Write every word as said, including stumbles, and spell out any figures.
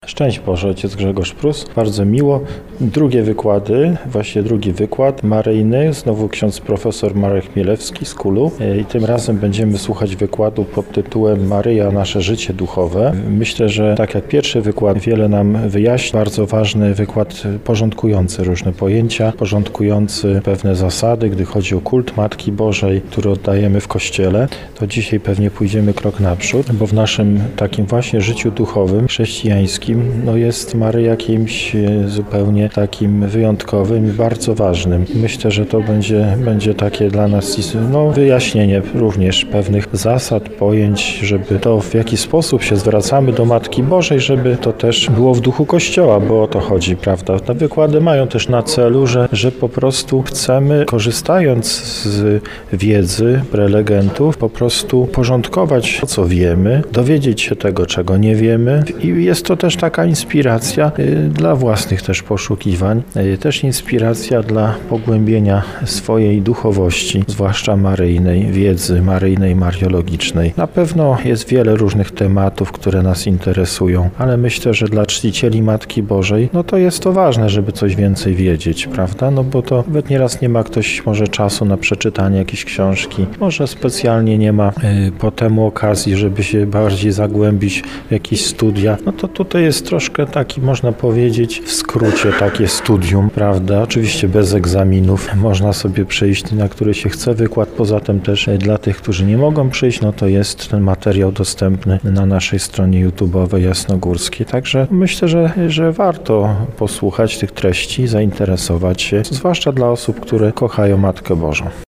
Szczęść Boże, ojciec Grzegorz Prus. Bardzo miło. Drugie wykłady, właśnie drugi wykład maryjny, znowu ksiądz profesor Marek Chmielewski z Kulu. I tym razem będziemy słuchać wykładu pod tytułem Maryja, nasze życie duchowe. Myślę, że tak jak pierwszy wykład wiele nam wyjaśni, bardzo ważny wykład porządkujący różne pojęcia, porządkujący pewne zasady, gdy chodzi o kult Matki Bożej, który oddajemy w Kościele, to dzisiaj pewnie pójdziemy krok naprzód, bo w naszym takim właśnie życiu duchowym, chrześcijańskim, no jest Maryja kimś zupełnie takim wyjątkowym i bardzo ważnym. Myślę, że to będzie, będzie takie dla nas no, wyjaśnienie również pewnych zasad, pojęć, żeby to, w jaki sposób się zwracamy do Matki Bożej, żeby to też było w duchu Kościoła, bo o to chodzi, prawda? Te wykłady mają też na celu, że, że po prostu chcemy, korzystając z wiedzy prelegentów, po prostu porządkować to, co wiemy, dowiedzieć się tego, czego nie wiemy i jest to też taka inspiracja y, dla własnych też poszukiwań, y, też inspiracja dla pogłębienia swojej duchowości, zwłaszcza maryjnej, wiedzy maryjnej, mariologicznej. Na pewno jest wiele różnych tematów, które nas interesują, ale myślę, że dla czcicieli Matki Bożej, no to jest to ważne, żeby coś więcej wiedzieć, prawda? No bo to nawet nieraz nie ma ktoś może czasu na przeczytanie jakiejś książki, może specjalnie nie ma y, potem okazji, żeby się bardziej zagłębić w jakieś studia. No to tutaj jest troszkę taki, można powiedzieć, w skrócie takie studium, prawda? Oczywiście bez egzaminów. Można sobie przyjść, na który się chce wykład. Poza tym też dla tych, którzy nie mogą przyjść, no to jest ten materiał dostępny na naszej stronie YouTube'owej Jasnogórskiej. Także myślę, że, że warto posłuchać tych treści, zainteresować się, zwłaszcza dla osób, które kochają Matkę Bożą.